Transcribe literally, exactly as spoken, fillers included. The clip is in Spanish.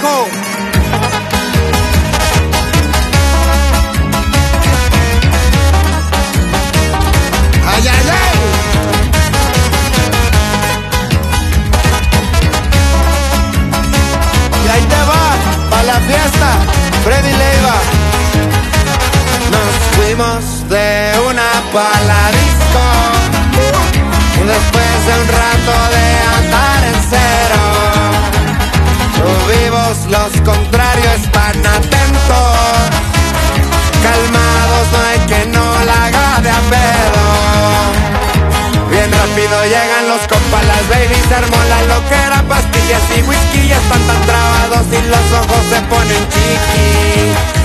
viejo. Ay, ay, ay. Y ahí te va, pa' la fiesta, Freddy Leiva. Nos fuimos de una pa' la disco, después de un rato de andar en cero. Vivos, los contrarios están atentos, calmados, no hay que no la haga de a pedo. Bien rápido llegan los compas, las babies, se armó la loquera, pastillas y whisky, ya están tan trabados y los ojos se ponen chiqui.